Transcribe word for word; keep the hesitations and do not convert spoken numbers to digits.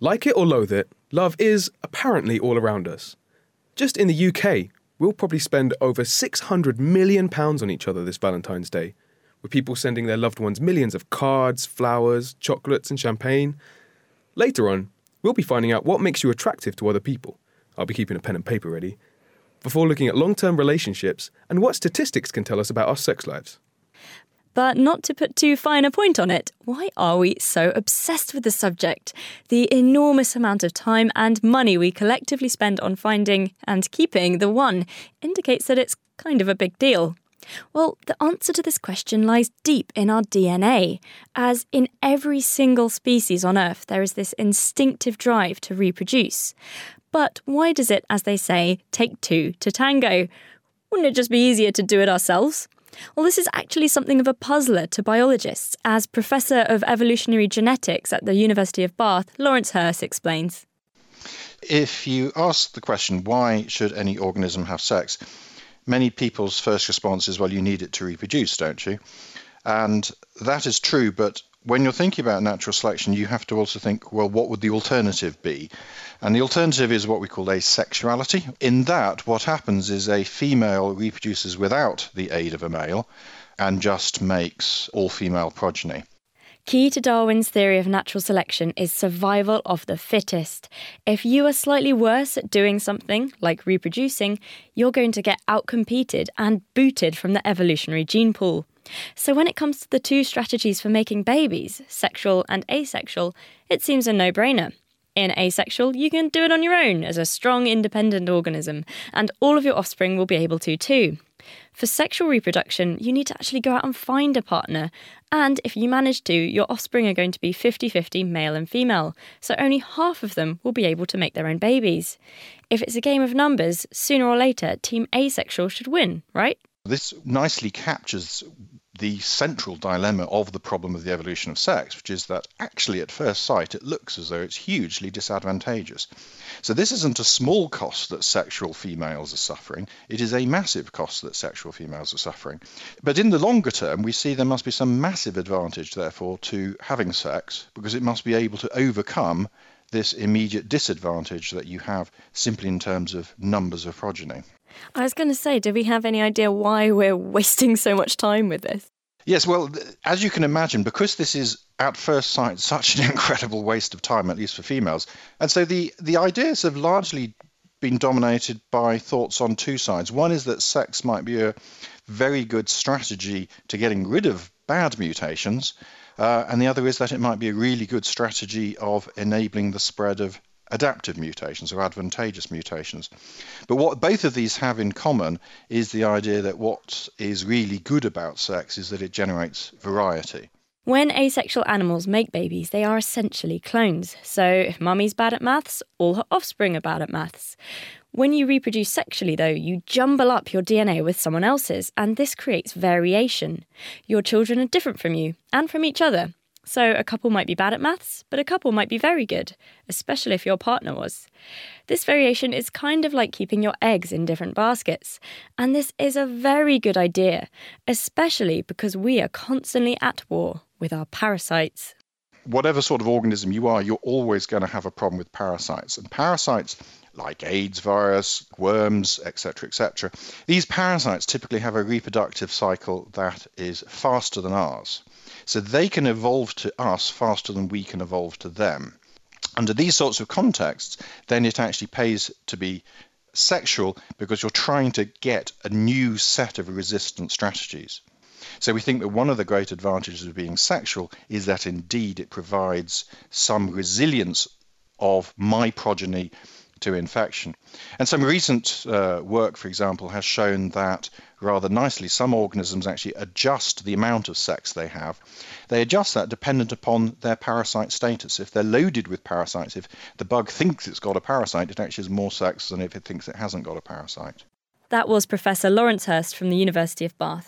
Like it or loathe it, love is apparently all around us. Just in the U K, we'll probably spend over six hundred million pounds on each other this Valentine's Day, with people sending their loved ones millions of cards, flowers, chocolates and champagne. Later on, we'll be finding out what makes you attractive to other people. I'll be keeping a pen and paper ready. Before looking at long-term relationships and what statistics can tell us about our sex lives. But not to put too fine a point on it, why are we so obsessed with the subject? The enormous amount of time and money we collectively spend on finding and keeping the one indicates that it's kind of a big deal. Well, the answer to this question lies deep in our D N A, as in every single species on Earth there is this instinctive drive to reproduce. But why does it, as they say, take two to tango? Wouldn't it just be easier to do it ourselves? Well, this is actually something of a puzzler to biologists, as Professor of Evolutionary Genetics at the University of Bath, Lawrence Hirst, explains. If you ask the question, why should any organism have sex? Many people's first response is, well, you need it to reproduce, don't you? And that is true, but when you're thinking about natural selection, you have to also think, well, what would the alternative be? And the alternative is what we call asexuality. In that, what happens is a female reproduces without the aid of a male and just makes all-female progeny. Key to Darwin's theory of natural selection is survival of the fittest. If you are slightly worse at doing something, like reproducing, you're going to get outcompeted and booted from the evolutionary gene pool. So when it comes to the two strategies for making babies, sexual and asexual, it seems a no-brainer. In asexual, you can do it on your own as a strong, independent organism, and all of your offspring will be able to too. For sexual reproduction, you need to actually go out and find a partner, and if you manage to, your offspring are going to be fifty-fifty male and female, so only half of them will be able to make their own babies. If it's a game of numbers, sooner or later, Team Asexual should win, right? This nicely captures the central dilemma of the problem of the evolution of sex, which is that actually at first sight it looks as though it's hugely disadvantageous. So this isn't a small cost that sexual females are suffering, it is a massive cost that sexual females are suffering. But in the longer term, we see there must be some massive advantage, therefore, to having sex, because it must be able to overcome this immediate disadvantage that you have simply in terms of numbers of progeny. I was going to say, do we have any idea why we're wasting so much time with this? Yes, well, as you can imagine, because this is at first sight such an incredible waste of time, at least for females, and so the, the ideas have largely been dominated by thoughts on two sides. One is that sex might be a very good strategy to getting rid of bad mutations, uh, and the other is that it might be a really good strategy of enabling the spread of adaptive mutations or advantageous mutations. But what both of these have in common is the idea that what is really good about sex is that it generates variety. When asexual animals make babies, they are essentially clones. So if mummy's bad at maths, all her offspring are bad at maths. When you reproduce sexually, though, you jumble up your D N A with someone else's, and this creates variation. Your children are different from you and from each other. So a couple might be bad at maths, but a couple might be very good, especially if your partner was. This variation is kind of like keeping your eggs in different baskets. And this is a very good idea, especially because we are constantly at war with our parasites. Whatever sort of organism you are, you're always going to have a problem with parasites. And parasites, like AIDS virus, worms, et cetera, et cetera, these parasites typically have a reproductive cycle that is faster than ours. So they can evolve to us faster than we can evolve to them. Under these sorts of contexts, then it actually pays to be sexual because you're trying to get a new set of resistant strategies. So we think that one of the great advantages of being sexual is that indeed it provides some resilience of my progeny to infection. And some recent uh, work, for example, has shown that rather nicely some organisms actually adjust the amount of sex they have. They adjust that dependent upon their parasite status. If they're loaded with parasites, if the bug thinks it's got a parasite, it actually has more sex than if it thinks it hasn't got a parasite. That was Professor Lawrence Hirst from the University of Bath.